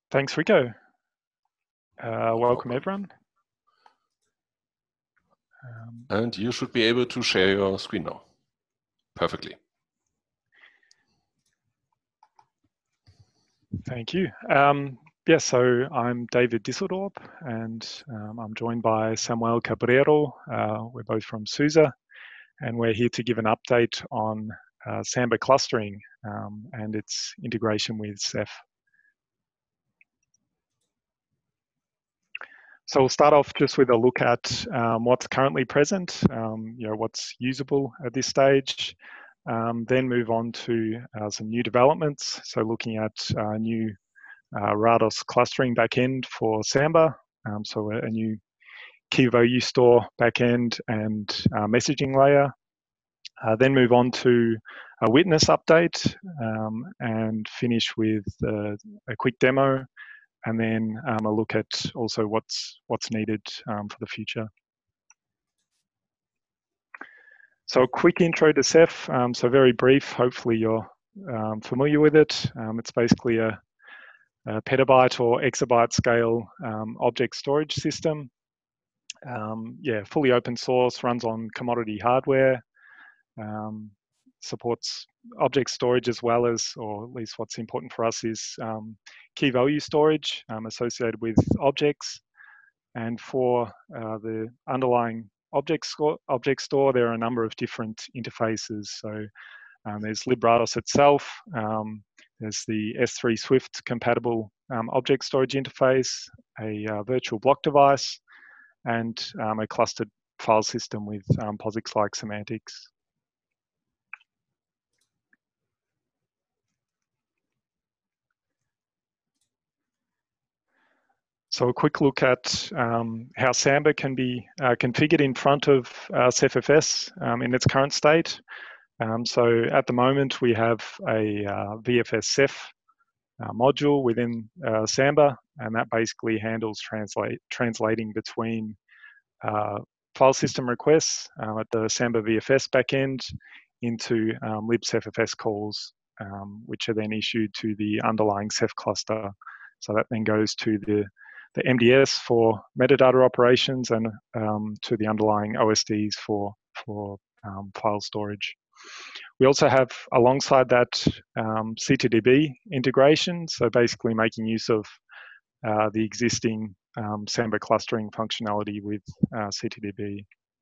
Thanks, Rico. Welcome, Welcome, everyone. And you should be able to share your screen now. Perfectly. Thank you. So I'm David Disseldorp, and I'm joined by Samuel Cabrero. We're both from SUSE, and we're here to give an update on Samba clustering and its integration with Ceph. So we'll start off just with a look at what's currently present, what's usable at this stage, then move on to some new developments. So looking at new Rados clustering backend for Samba, so a new key value store backend and messaging layer. Then move on to a witness update and finish with a quick demo, and then a look at also what's needed for the future. So a quick intro to Ceph, so very brief, hopefully you're familiar with it. It's basically a petabyte or exabyte scale object storage system. Fully open source, runs on commodity hardware, supports object storage as well as, or at least what's important for us is key value storage associated with objects. And for the underlying object store, there are a number of different interfaces. So there's librados itself, there's the S3 Swift compatible object storage interface, a virtual block device, and a clustered file system with POSIX-like semantics. So a quick look at how Samba can be configured in front of CephFS in its current state. So at the moment, we have a VFS Ceph module within Samba, and that basically handles translating between file system requests at the Samba VFS backend into libceffs calls, which are then issued to the underlying Ceph cluster. So that then goes to the MDS for metadata operations and to the underlying OSDs for file storage. We also have, alongside that, CTDB integration, so basically making use of the existing Samba clustering functionality with CTDB.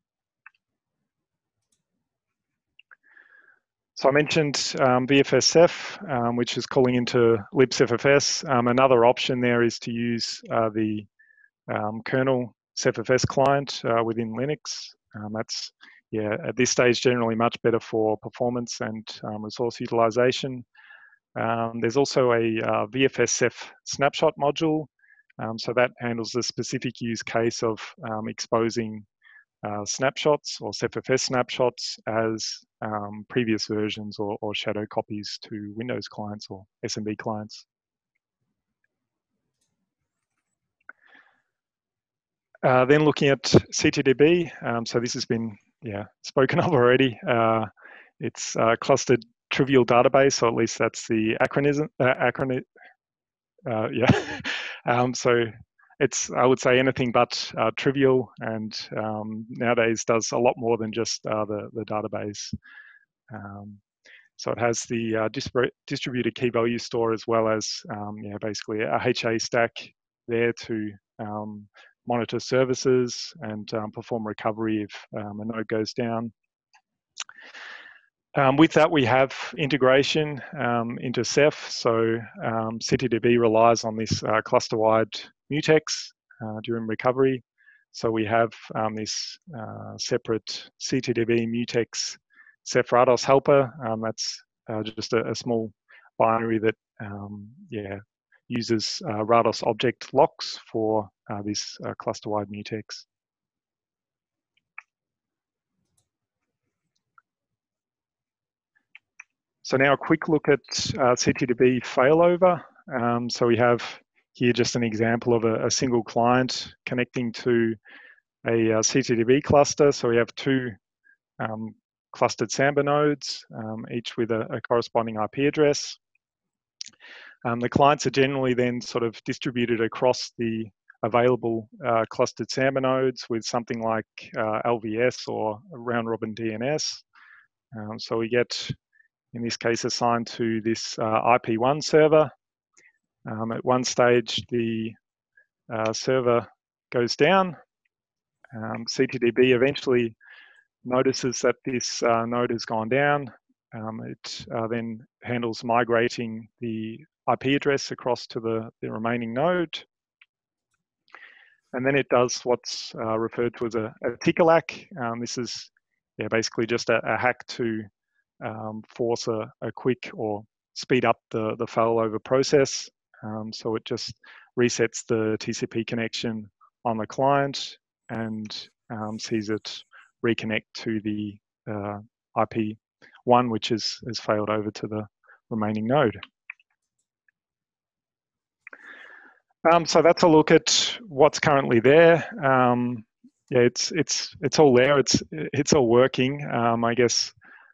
So I mentioned VFS Ceph, which is calling into libceffs. Another option there is to use the kernel CephFS client within Linux. That's, at this stage, generally much better for performance and resource utilization. There's also a VFS Ceph snapshot module. So that handles the specific use case of exposing snapshots or CephFS snapshots as previous versions or shadow copies to Windows clients or SMB clients. Then looking at CTDB, so this has been spoken of already. It's clustered trivial database, so at least that's the acronym. So it's, I would say, anything but trivial, and nowadays does a lot more than just the database. So it has the distributed key value store as well as basically a HA stack there to monitor services and perform recovery if a node goes down. With that, we have integration into Ceph. So CTDB relies on this cluster-wide mutex during recovery. So we have this separate CTDB mutex Ceph Rados helper. That's just a small binary that uses Rados object locks for this cluster-wide mutex. So now a quick look at CTDB failover. So we have here just an example of a single client connecting to a CTDB cluster. So we have two clustered Samba nodes, each with a corresponding IP address. The clients are generally then sort of distributed across the available clustered Samba nodes with something like LVS or round robin DNS. So we get, in this case, assigned to this IP1 server. At one stage, the server goes down. CTDB eventually notices that this node has gone down. It then handles migrating the IP address across to the remaining node. And then it does what's referred to as a tickle-hack. This is basically just a hack to force a quick or speed up the failover process. So it just resets the TCP connection on the client and sees it reconnect to the IP1, which has failed over to the remaining node. So that's a look at what's currently there. Yeah, it's all there. It's all working. I guess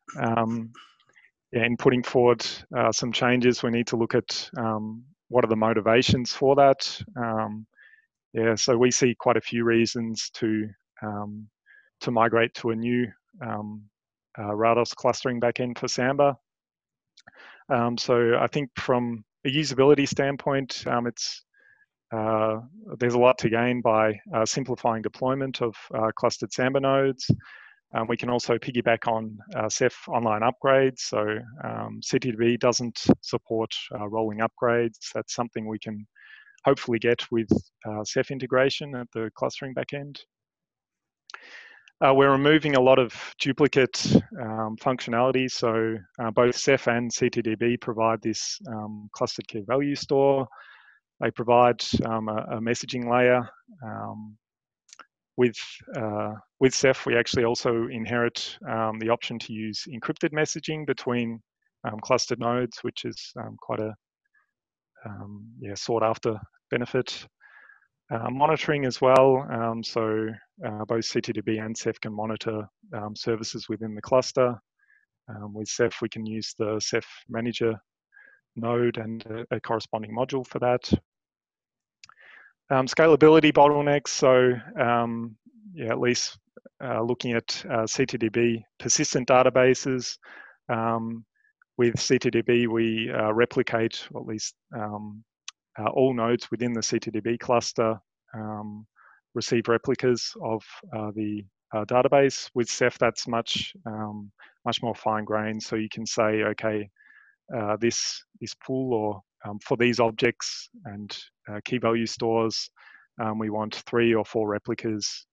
in putting forward some changes, we need to look at what are the motivations for that. Yeah, so we see quite a few reasons to migrate to a new Rados clustering backend for Samba. So I think from a usability standpoint, there's a lot to gain by simplifying deployment of clustered Samba nodes. We can also piggyback on Ceph online upgrades. So CTDB doesn't support rolling upgrades. That's something we can hopefully get with Ceph integration at the clustering backend. We're removing a lot of duplicate functionality. So both Ceph and CTDB provide this clustered key value store. They provide a messaging layer. With Ceph, we actually also inherit the option to use encrypted messaging between clustered nodes, which is quite a sought after benefit. Monitoring as well. So both CTDB and Ceph can monitor services within the cluster. With Ceph, we can use the Ceph manager node and a corresponding module for that. Scalability bottlenecks. So at least looking at CTDB persistent databases. With CTDB, we replicate, or at least all nodes within the CTDB cluster receive replicas of the database. With Ceph, that's much more fine-grained. So you can say, okay, this pool or for these objects and key value stores, we want 3 or 4 replicas.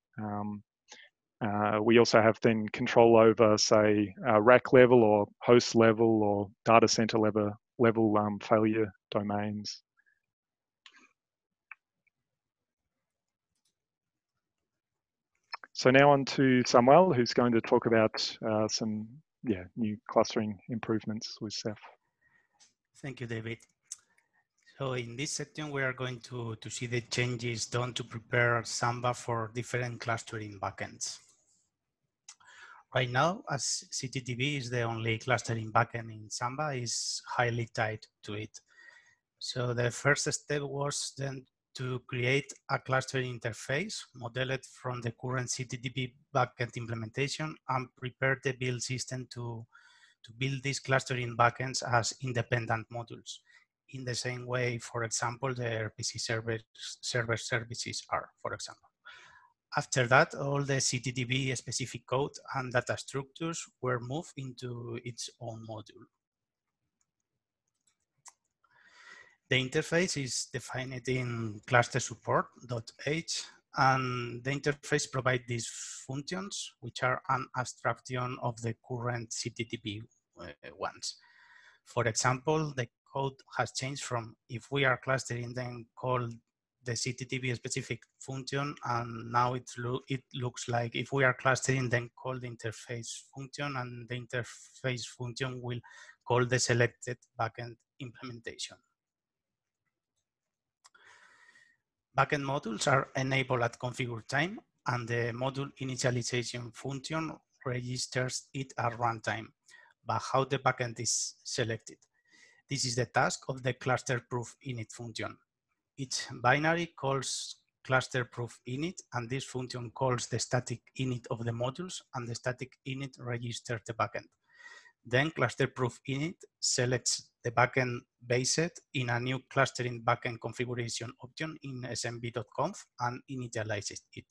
We also have then control over, say, rack level or host level or data center level failure domains. So now on to Samuel, who's going to talk about some new clustering improvements with Ceph. Thank you, David. So in this section, we are going to see the changes done to prepare Samba for different clustering backends. Right now, as CTDB is the only clustering backend in Samba, is highly tied to it. So the first step was then to create a clustering interface modeled from the current CTDB backend implementation and prepare the build system to build these clustering backends as independent modules in the same way, for example, the RPC server services are, for example. After that, all the CTDB specific code and data structures were moved into its own module. The interface is defined in cluster support.h, and the interface provides these functions, which are an abstraction of the current CTDB ones. For example, the code has changed from if we are clustering, then call the CTDB specific function, and now it looks like if we are clustering, then call the interface function, and the interface function will call the selected backend implementation. Backend modules are enabled at configure time, and the module initialization function registers it at runtime, but how the backend is selected. This is the task of the cluster proof init function. Each binary calls cluster proof init, and this function calls the static init of the modules, and the static init registers the backend. Then cluster proof init selects the backend based in a new clustering backend configuration option in smb.conf and initializes it.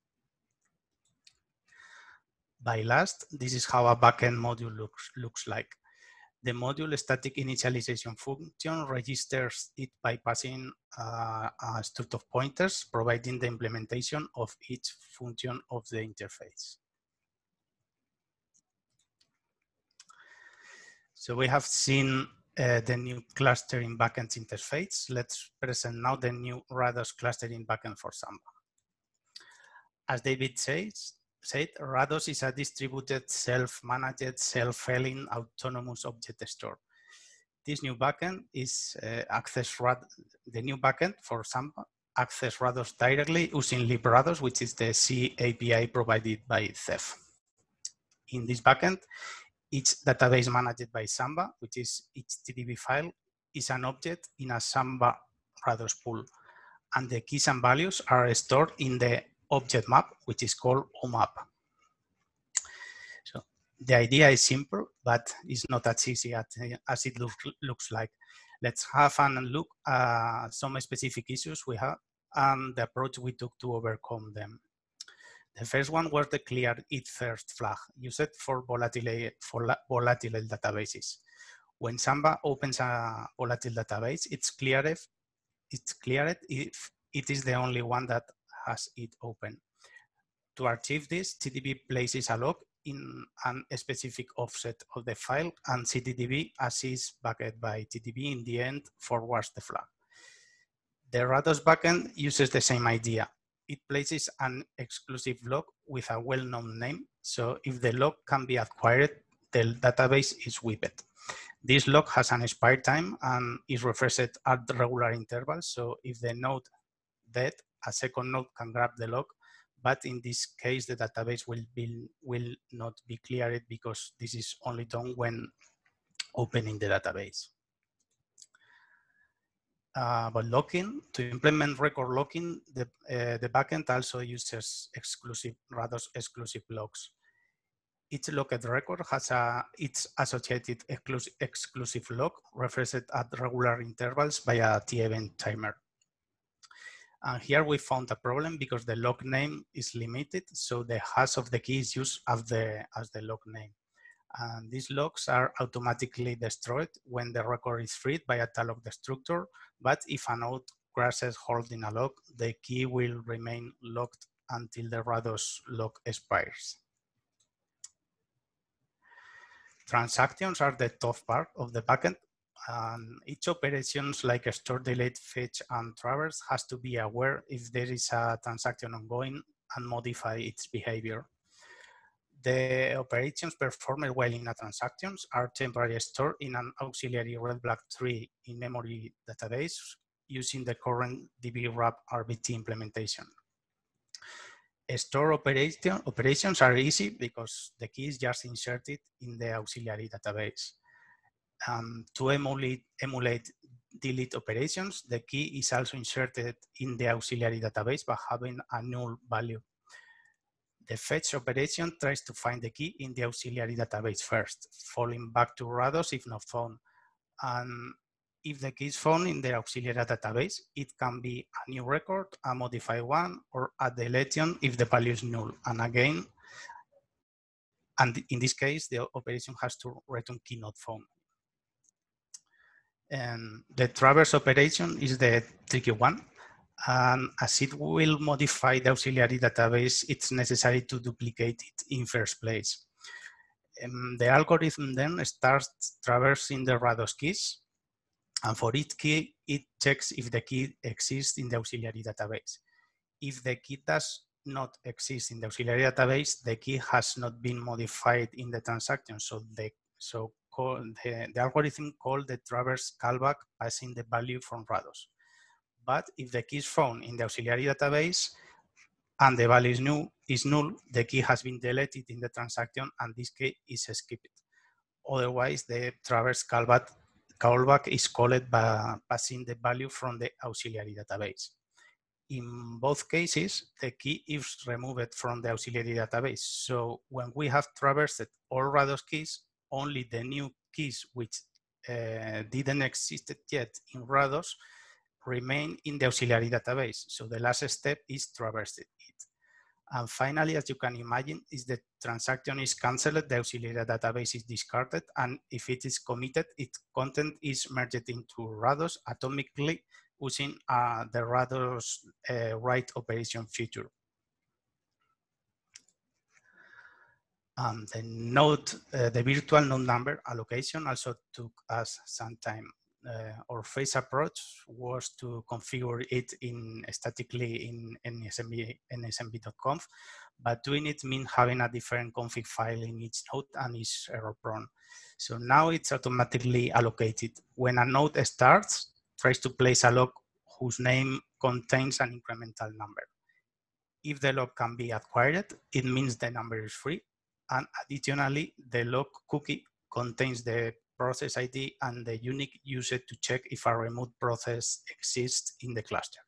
By last, this is how a backend module looks like. The module static initialization function registers it by passing a string of pointers, providing the implementation of each function of the interface. So we have seen the new clustering backend interface. Let's present now the new Rados clustering backend for Samba. As David said, Rados is a distributed, self-managed, self-healing, autonomous object store. This new backend is the new backend for Samba access Rados directly using librados, which is the C API provided by Ceph. In this backend, each database managed by Samba, which is each TDB file, is an object in a Samba Rados pool, and the keys and values are stored in the object map, which is called OMAP. So the idea is simple, but it's not as easy as it looks like. Let's have a look at some specific issues we have and the approach we took to overcome them. The first one was the clear it first flag used for volatile databases. When Samba opens a volatile database, it's cleared if it is the only one that has it open. To achieve this, TDB places a log in a specific offset of the file, and CTDB, as is backed by TDB, in the end forwards the flag. The Rados backend uses the same idea. It places an exclusive log with a well-known name, so if the log can be acquired, the database is whipped. This log has an expire time and is refreshed at regular intervals, so if the node dead, a second node can grab the log, but in this case, the database will not be cleared because this is only done when opening the database. But locking, to implement record locking, the backend also uses Rados exclusive logs. Each locked record has its associated exclusive log refreshed at regular intervals by a T-event timer. And here we found a problem because the log name is limited, so the hash of the key is used as the log name. And these logs are automatically destroyed when the record is freed by a talog destructor, but if a node crashes holding a log, the key will remain locked until the Rados log expires. Transactions are the tough part of the backend. Each operations like store, delete, fetch, and traverse has to be aware if there is a transaction ongoing and modify its behavior. The operations performed while in a transactions are temporarily stored in an auxiliary red-black tree in memory database using the current dbwrap RBT implementation. Store operations are easy because the key is just inserted in the auxiliary database. To emulate delete operations, the key is also inserted in the auxiliary database by having a null value. The fetch operation tries to find the key in the auxiliary database first, falling back to Rados if not found. And if the key is found in the auxiliary database, it can be a new record, a modified one, or a deletion if the value is null. And again, and in this case, the operation has to return key not found. And the traverse operation is the tricky one. And as it will modify the auxiliary database, it's necessary to duplicate it in first place. The algorithm then starts traversing the Rados keys. And for each key, it checks if the key exists in the auxiliary database. If the key does not exist in the auxiliary database, the key has not been modified in the transaction. So the algorithm called the traverse callback passing the value from Rados. But if the key is found in the auxiliary database and the value is null, the key has been deleted in the transaction and this key is skipped. Otherwise, the traverse callback callback is called by passing the value from the auxiliary database. In both cases, the key is removed from the auxiliary database. So when we have traversed all Rados keys, only the new keys which didn't exist yet in Rados remain in the auxiliary database. So the last step is traversing it. And finally, as you can imagine, if the transaction is canceled, the auxiliary database is discarded, and if it is committed, its content is merged into Rados atomically using the Rados write operation feature. The node, the virtual node number allocation also took us some time. Our phase approach was to configure it statically in nsmb.conf, but doing it means having a different config file in each node and is error prone. So now it's automatically allocated. When a node starts, tries to place a log whose name contains an incremental number. If the log can be acquired, it means the number is free. And additionally, the log cookie contains the process ID and the unique used to check if a remote process exists in the cluster.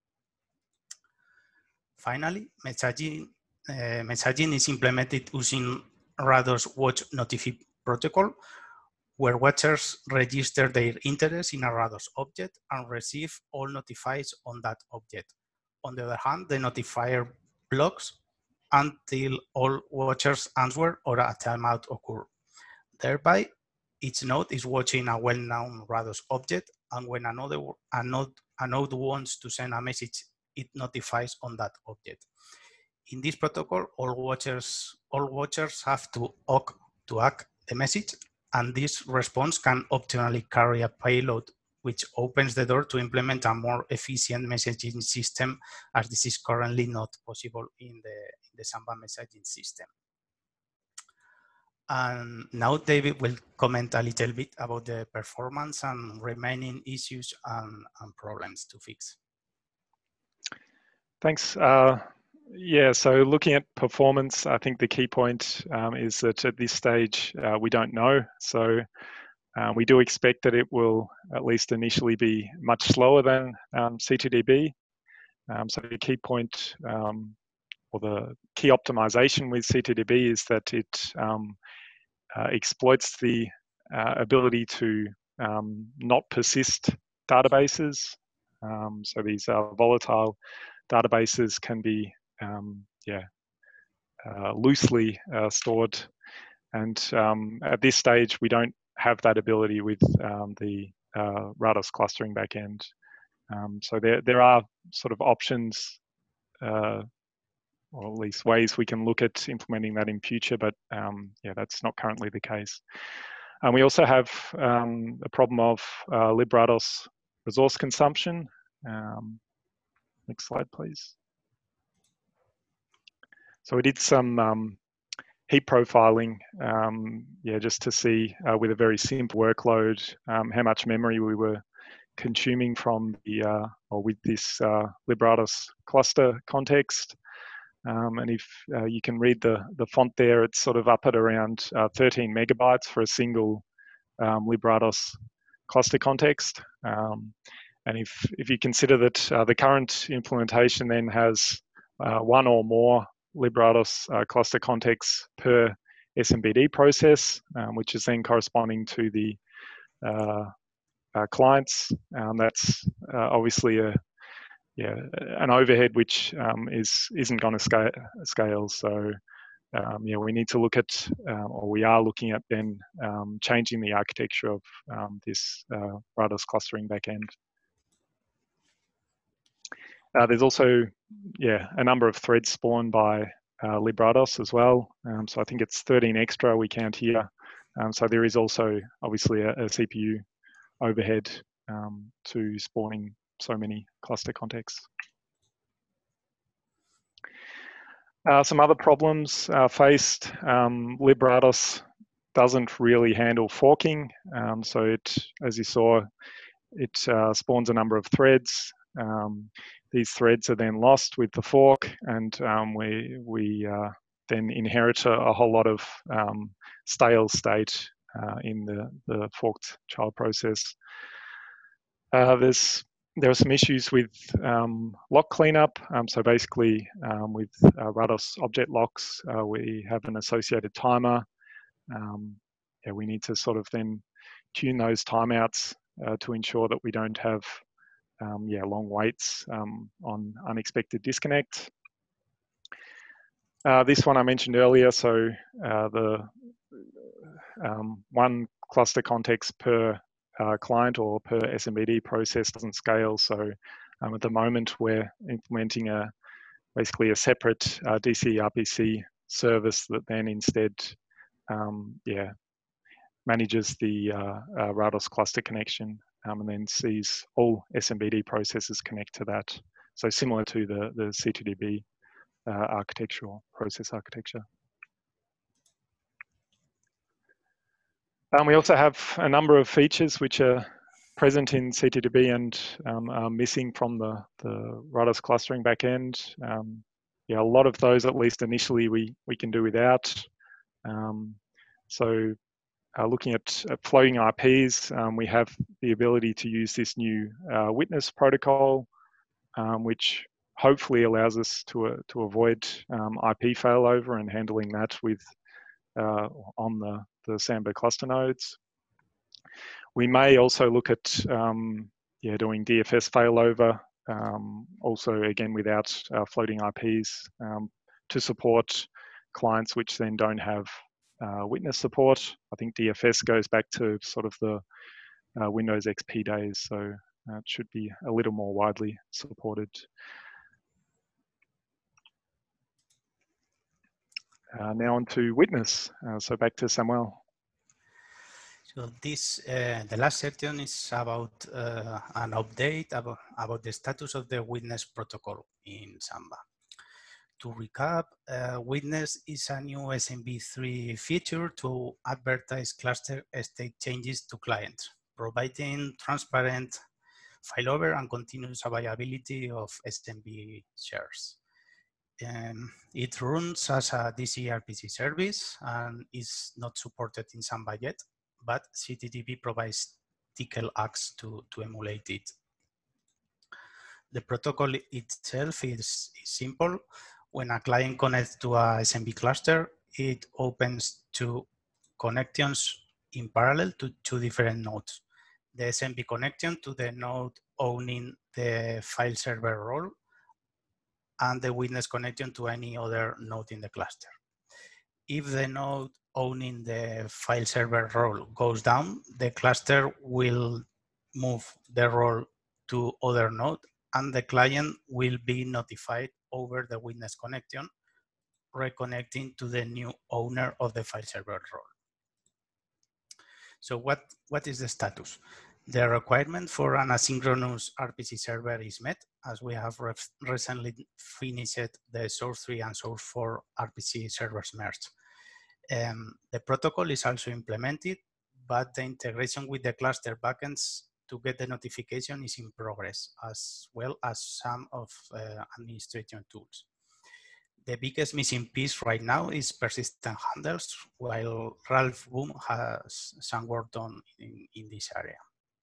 Finally, messaging is implemented using Rados Watch Notify protocol, where watchers register their interest in a Rados object and receive all notifies on that object. On the other hand, the notifier blocks until all watchers answer or a timeout occurs. Thereby, each node is watching a well-known Rados object, and when a node wants to send a message, it notifies on that object. In this protocol, all watchers have to ACK the message, and this response can optionally carry a payload, which opens the door to implement a more efficient messaging system, as this is currently not possible in the Samba messaging system. And now David will comment a little bit about the performance and remaining issues and problems to fix. Thanks. Yeah, so looking at performance, I think the key point is that at this stage, we don't know. So we do expect that it will at least initially be much slower than CTDB. So the key point or the key optimization with CTDB is that it exploits the ability to not persist databases. So these volatile databases can be loosely stored, and at this stage we don't have that ability with the Rados clustering backend. So there are sort of options, or at least ways we can look at implementing that in future, but yeah, that's not currently the case. And we also have a problem of librados resource consumption. Next slide, please. So we did some heap profiling, just to see with a very simple workload how much memory we were consuming from the or with this librados cluster context. And if you can read the font there, it's sort of up at around 13 megabytes for a single librados cluster context. And if you consider that the current implementation then has one or more librados cluster contexts per SMBD process, which is then corresponding to the clients, that's obviously an overhead which isn't going to scale. So we need to look at, or we are looking at then changing the architecture of this Rados clustering backend. There's also a number of threads spawned by librados as well. So I think it's 13 extra we count here. So there is also obviously a CPU overhead to spawning so many cluster contexts. Some other problems faced. Librados doesn't really handle forking. So it, as you saw, it spawns a number of threads. These threads are then lost with the fork, and we then inherit a whole lot of stale state in the forked child process. There are some issues with lock cleanup. So basically, with Rados object locks, we have an associated timer. Yeah, we need to sort of then tune those timeouts to ensure that we don't have long waits on unexpected disconnect. This one I mentioned earlier, so the one cluster context per client or per SMBD process doesn't scale. So at the moment, we're implementing basically a separate DC RPC service that then instead manages the Rados cluster connection and then sees all SMBD processes connect to that. So similar to the C2DB architectural process architecture. We also have a number of features which are present in C2DB and are missing from the Rados clustering backend. Yeah, a lot of those, at least initially, we can do without. So looking at floating IPs, we have the ability to use this new witness protocol, which hopefully allows us to avoid IP failover and handling that with on the Samba cluster nodes. We may also look at doing DFS failover, also again without floating IPs, to support clients which then don't have witness support. I think DFS goes back to sort of the Windows XP days, so it should be a little more widely supported. Now on to witness. So back to Samuel. So this, the last section is about an update about the status of the witness protocol in Samba. To recap, Witness is a new SMB3 feature to advertise cluster state changes to clients, providing transparent failover and continuous availability of SMB shares. It runs as a DC RPC service and is not supported in Samba yet, but CTTP provides TCL-AX to emulate it. The protocol itself is simple. When a client connects to a SMB cluster, it opens two connections in parallel to two different nodes. The SMB connection to the node owning the file server role, and the witness connection to any other node in the cluster. If the node owning the file server role goes down, the cluster will move the role to other node, and the client will be notified over the witness connection, reconnecting to the new owner of the file server role. So what is the status? The requirement for an asynchronous RPC server is met, as we have recently finished the source 3 and source 4 RPC servers merged. The protocol is also implemented, but the integration with the cluster backends to get the notification is in progress, as well as some of administration tools. The biggest missing piece right now is persistent handles, while Ralph Boom has some work done in this area.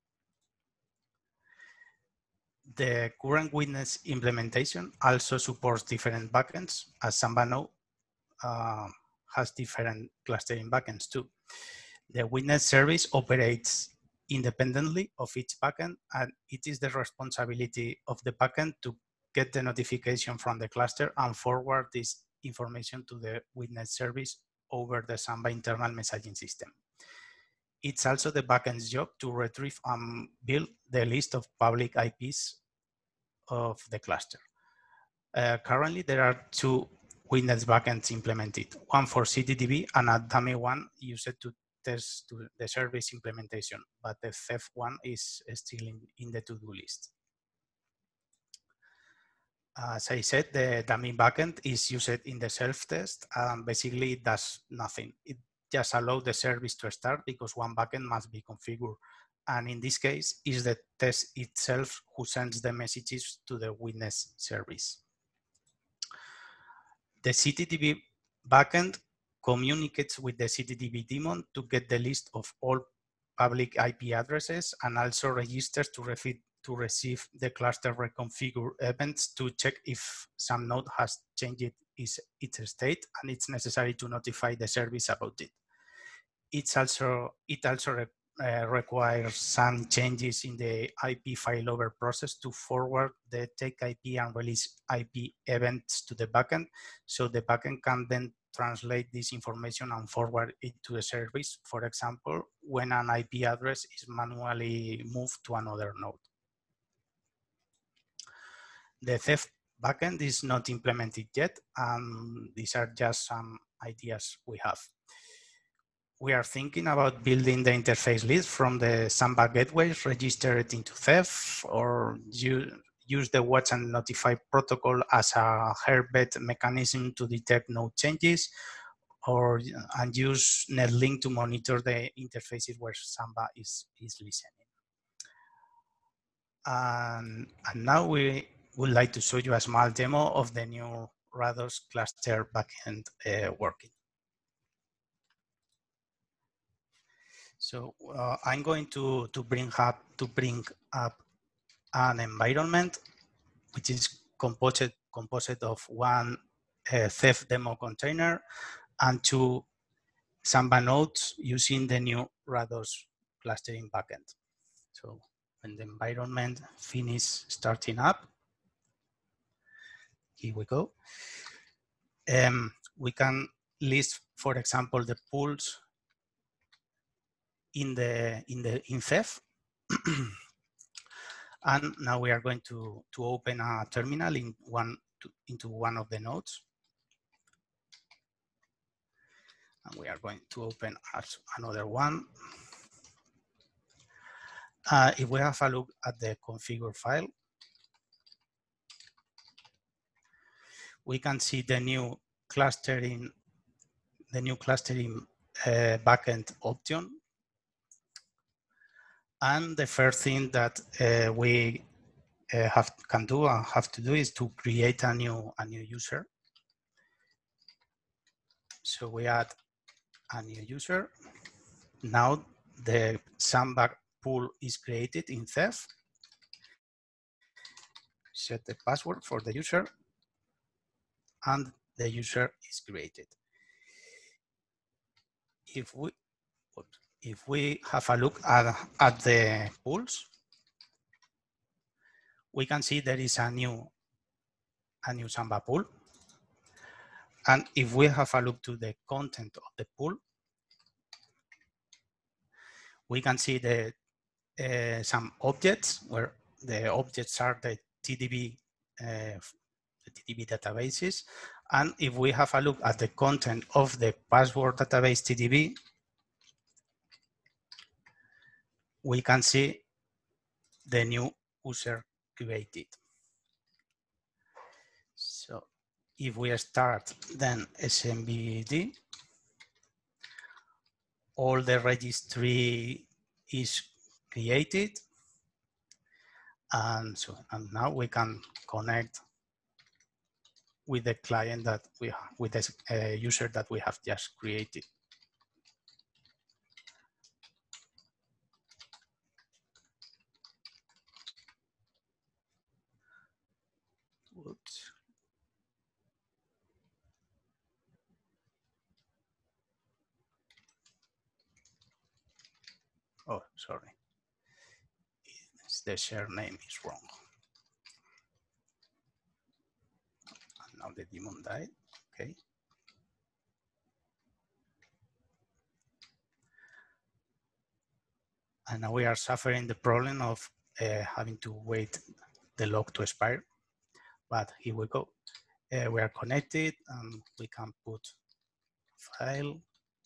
The current witness implementation also supports different backends, as Samba node has different clustering backends too. The witness service operates independently of each backend, and it is the responsibility of the backend to get the notification from the cluster and forward this information to the witness service over the Samba internal messaging system. It's also the backend's job to retrieve and build the list of public IPs of the cluster. Currently, there are two witness backends implemented, one for CTTP and a dummy one used to test the service implementation, but the fifth one is still in the to-do list. As I said, the dummy backend is used in the self-test, and basically it does nothing. It just allows the service to start because one backend must be configured. And in this case, it's the test itself who sends the messages to the witness service. The CTTP backend communicates with the CTDB daemon to get the list of all public IP addresses, and also registers to receive the cluster reconfigure events to check if some node has changed its state, and it's necessary to notify the service about it. It also requires some changes in the IP failover process to forward the take IP and release IP events to the backend, so the backend can then translate this information and forward it to the service, for example, when an IP address is manually moved to another node. The theft backend is not implemented yet, and these are just some ideas we have. We are thinking about building the interface list from the Samba gateways, register it into Ceph, or use the watch and notify protocol as a Herbet mechanism to detect node changes, and use Netlink to monitor the interfaces where Samba is listening. And now we would like to show you a small demo of the new Rados cluster backend working. So I'm going to bring up an environment which is composed of one Ceph demo container and two Samba nodes using the new Rados clustering backend. So when the environment finishes starting up, here we go. We can list, for example, the pools in Ceph. And now we are going to open a terminal into one of the nodes. And we are going to open another one. If we have a look at the configure file, we can see the new clustering backend option. And the first thing that we have to do is to create a new user. So we add a new user. Now the Samba pool is created in Ceph. Set the password for the user, and the user is created. If we have a look at the pools, we can see there is a new Samba pool. And if we have a look to the content of the pool, we can see some objects where the objects are the TDB databases. And if we have a look at the content of the password database TDB, we can see the new user created. So if we start then SMBD, all the registry is created. And now we can connect with the client that we have, with the user that we have just created. Oops. Oh, sorry. The share name is wrong. And now the daemon died. Okay. And now we are suffering the problem of having to wait the log to expire. But here we go. We are connected, and we can put file.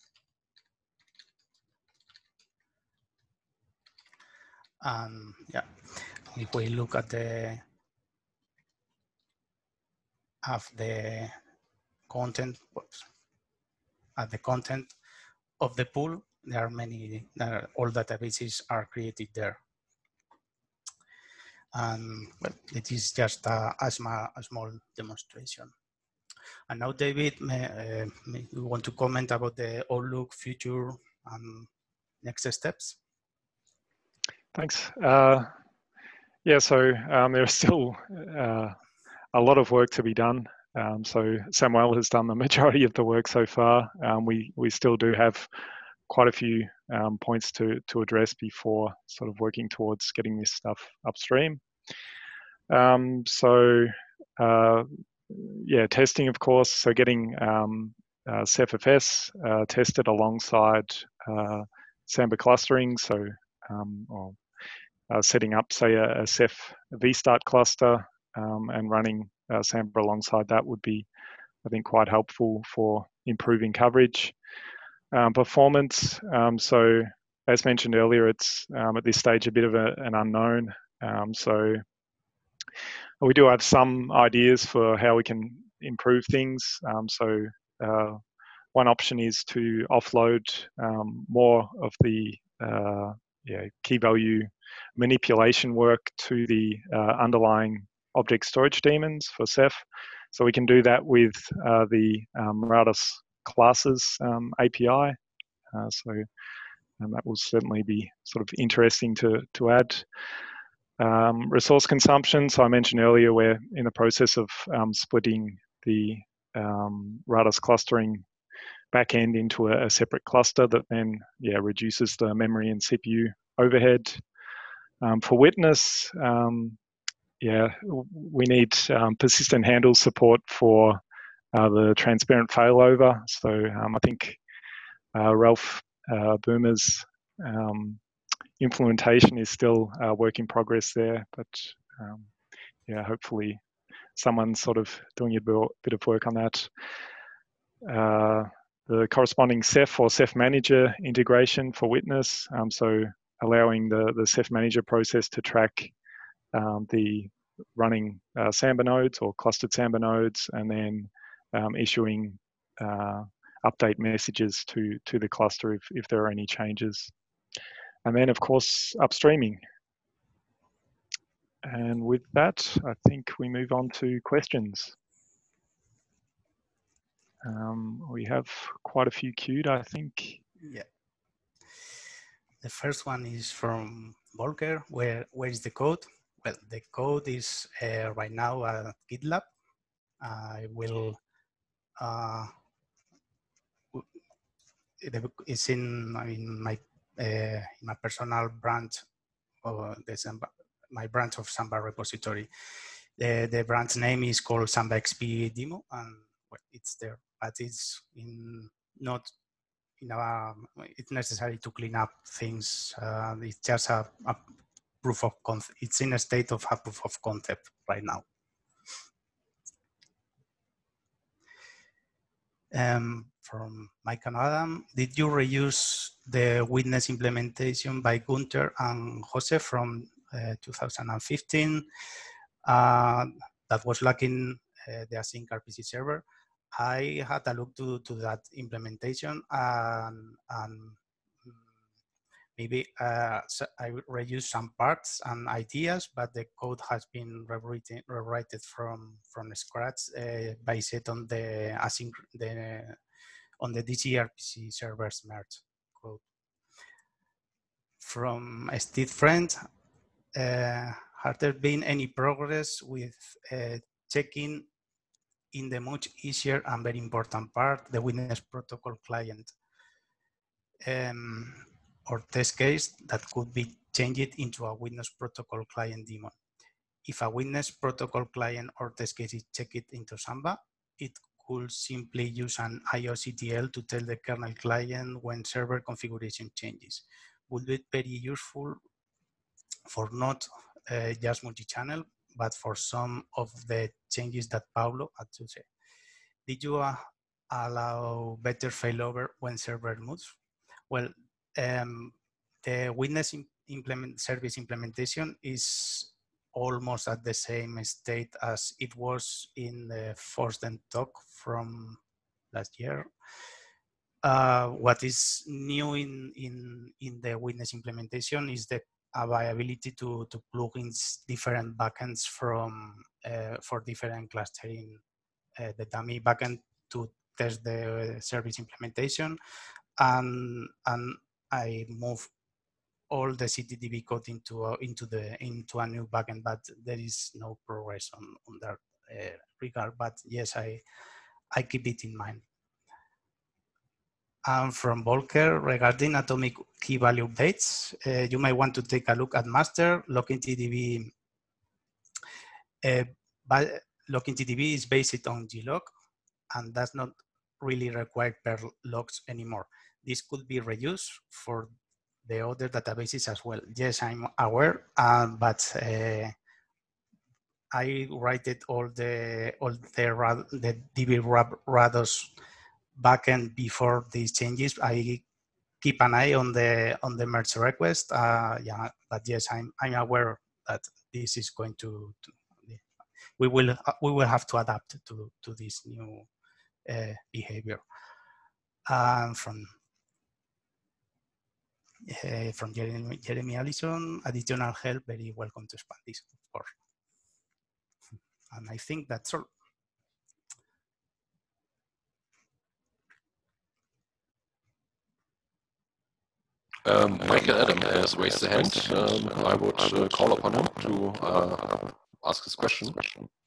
And yeah, if we look at the content, at the content of the pool, there are all databases are created there. And well, it is just a small demonstration. And now, David, we want to comment about the outlook, future, and next steps. Thanks. Yeah, so there's still a lot of work to be done. So Samuel has done the majority of the work so far. We still do have quite a few points to address before sort of working towards getting this stuff upstream. Yeah, testing, of course. So getting CephFS tested alongside Samba clustering. So setting up, say, a Ceph vstart cluster and running Samba alongside that would be, I think, quite helpful for improving coverage. Performance, so as mentioned earlier, it's at this stage a bit of an unknown. So we do have some ideas for how we can improve things. One option is to offload more of the key value manipulation work to the underlying object storage daemons for Ceph. So we can do that with the Rados classes API. That will certainly be sort of interesting to add. Resource consumption. So I mentioned earlier we're in the process of splitting the Rados clustering backend into a separate cluster that then reduces the memory and CPU overhead. For witness, we need persistent handle support for the transparent failover. So I think Ralph Boomer's implementation is still a work in progress there, but hopefully someone's sort of doing a bit of work on that. The corresponding Ceph or Ceph Manager integration for witness, so allowing the Ceph Manager process to track the running Samba nodes or clustered Samba nodes, and then issuing update messages to the cluster if there are any changes. And then, of course, upstreaming. And with that, I think we move on to questions. We have quite a few queued, I think. Yeah. The first one is from Volker. Where is the code? Well, the code is right now at GitLab. I will. It's in my personal branch of my branch of Samba repository. The branch name is called Samba XP Demo, and well, it's there, but it's not it's necessary to clean up things. It's just a proof of concept. It's in a state of a proof of concept right now. From Mike and Adam, did you reuse the witness implementation by Gunther and Jose from 2015 that was lacking the async RPC server? I had a look to that implementation and maybe so I reused some parts and ideas, but the code has been rewritten from scratch based on the async on the DCRPC servers merge code. From Steve Friend, has there been any progress with checking in the much easier and very important part, the witness protocol client? Or test case that could be changed into a witness protocol client daemon. If a witness protocol client or test case is checked into Samba, it could simply use an IOCTL to tell the kernel client when server configuration changes. Would be very useful for not just multi-channel, but for some of the changes that Pablo had to say. Did you allow better failover when server moves? Well, the witness service implementation is almost at the same state as it was in the ForceDen talk from last year. What is new in the witness implementation is the availability to plug in different backends from for different clustering the dummy backend to test the service implementation, and I move all the CTDB code into a new backend, but there is no progress on that regard. But yes, I keep it in mind. And from Volker, regarding atomic key value updates, you might want to take a look at master. Locking TDB, but locking TDB is based on glog and does not really require per logs anymore. This could be reused for the other databases as well. Yes, I'm aware, but I write it all the DB Rados backend before these changes. I keep an eye on the merge request. Yeah, but yes, I'm aware that this is going to we will have to adapt to this new behavior. From Jeremy Allison, additional help, very welcome to expand this, of course. And I think that's all. Michael Adam has raised the hand. I would call upon him to ask his question.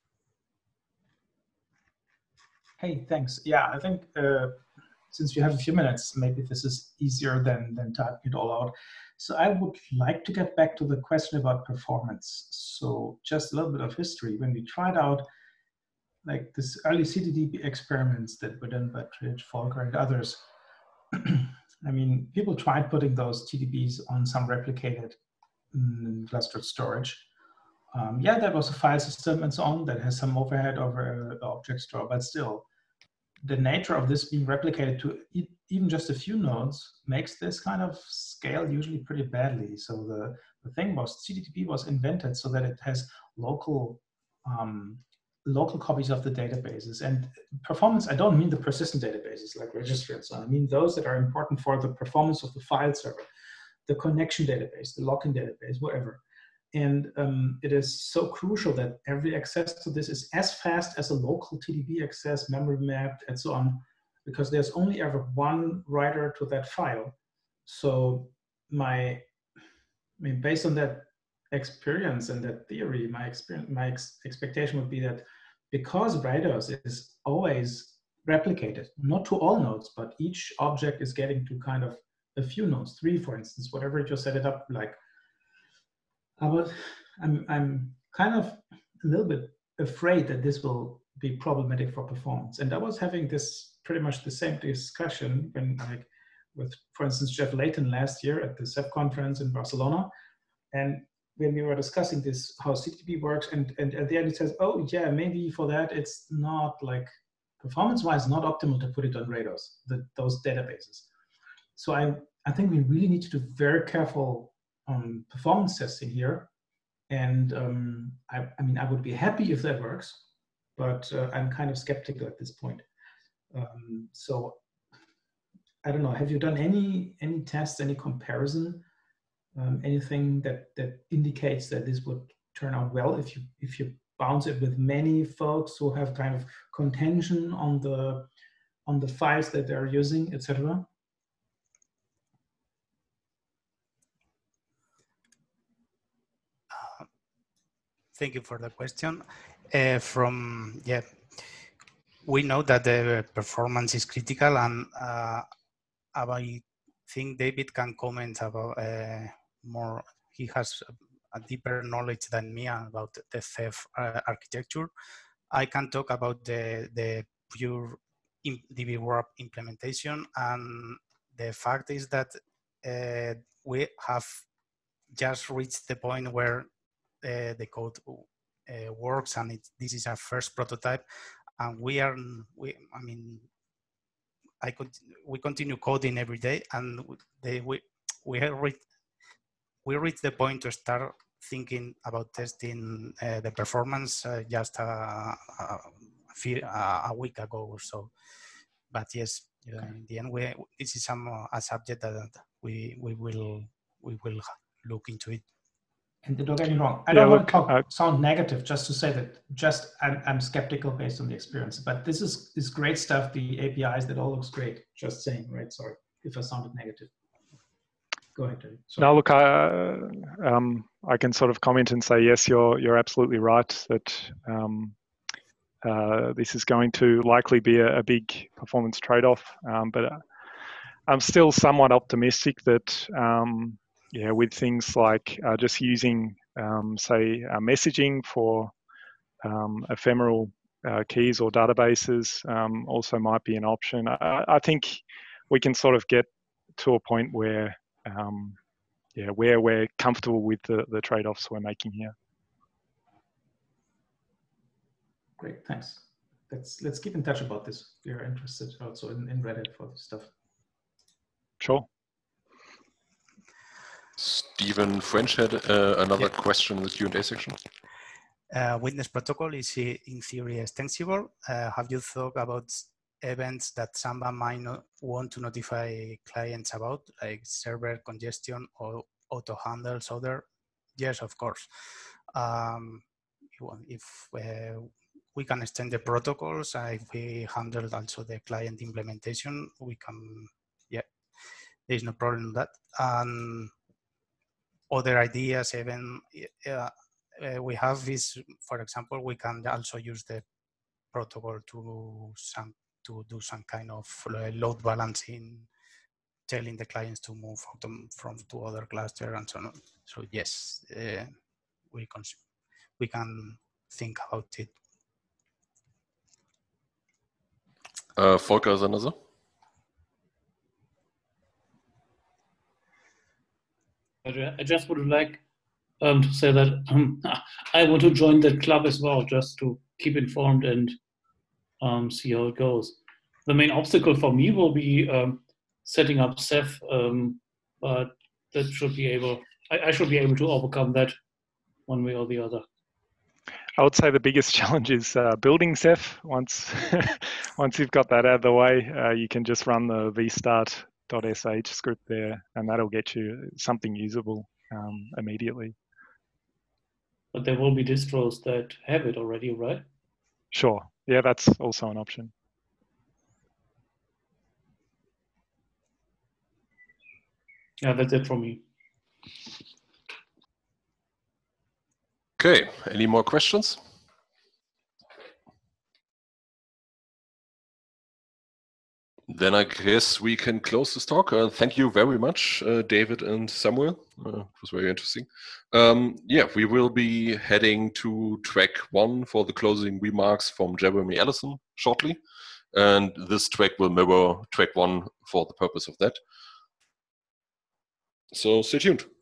Hey, thanks. Yeah, I think since we have a few minutes, maybe this is easier than typing it all out. So I would like to get back to the question about performance. So just a little bit of history. When we tried out like this early CTDB experiments that were done by Trish, Volker, and others, I mean, people tried putting those TDBs on some replicated clustered storage. Yeah, that was a file system and so on that has some overhead over an object store, but still, the nature of this being replicated to even just a few nodes makes this kind of scale usually pretty badly. So the thing was, CTDB was invented so that it has local copies of the databases. And performance, I don't mean the persistent databases like registry and so on. I mean those that are important for the performance of the file server, the connection database, the lock-in database, whatever. And it is so crucial that every access to this is as fast as a local TDB access, memory mapped, and so on, because there's only ever one writer to that file. So based on that experience and that theory, my expectation would be that because Rados is always replicated, not to all nodes, but each object is getting to kind of a few nodes, 3, for instance, whatever you set it up like. But I'm kind of a little bit afraid that this will be problematic for performance. And I was having this pretty much the same discussion when, like, with, for instance, Jeff Layton last year at the CEP conference in Barcelona. And when we were discussing this, how CTDB works, and at the end he says, oh yeah, maybe for that it's not like performance-wise not optimal to put it on Rados, those databases. So I think we really need to do very careful performance testing here. And I mean, I would be happy if that works, but I'm kind of skeptical at this point. So I don't know, have you done any tests, any comparison, anything that indicates that this would turn out well if you bounce it with many folks who have kind of contention on the files that they're using, etc.? Thank you for the question. We know that the performance is critical, and I think David can comment about more. He has a deeper knowledge than me about the Ceph architecture. I can talk about the pure DB-Warp implementation, and the fact is that we have just reached the point where the code works, and this is our first prototype, and we continue coding every day, and we reached the point to start thinking about testing the performance just a week ago or so. But yes, in the end, this is a subject that we will look into it. And don't get me wrong, I don't want to sound negative, just to say that I'm skeptical based on the experience, but this is great stuff. The APIs, that all looks great. Just saying, right? Sorry if I sounded negative. Go ahead, David. No, look, I can sort of comment and say, yes, you're absolutely right that this is going to likely be a big performance trade-off, but I'm still somewhat optimistic that with things like just using, say, messaging for ephemeral keys or databases also might be an option. I think we can sort of get to a point where where we're comfortable with the trade-offs we're making here. Great, thanks. Let's keep in touch about this. We are interested also in Reddit for this stuff. Sure. Stephen French had another question in the Q&A section. Witness protocol is in theory extensible. Have you thought about events that Samba might not want to notify clients about, like server congestion or auto handles other? Yes, of course. If we can extend the protocols, if we handle also the client implementation, we can, there's no problem with that. And other ideas even we have is, for example, we can also use the protocol to do some kind of load balancing, telling the clients to move from to other cluster and so on. So yes, we can think about it. Volker is another. I just would like to say that I want to join that club as well, just to keep informed and see how it goes. The main obstacle for me will be setting up Ceph, but that should be able. I should be able to overcome that one way or the other. I would say the biggest challenge is building Ceph. Once you've got that out of the way, you can just run the vstart.sh script there, and that'll get you something usable immediately. But there will be distros that have it already, right? Sure. Yeah, that's also an option. Yeah, that's it from me. Okay, any more questions? Then I guess we can close this talk. Thank you very much, David and Samuel. It was very interesting. We will be heading to track 1 for the closing remarks from Jeremy Allison shortly. And this track will mirror track 1 for the purpose of that. So stay tuned.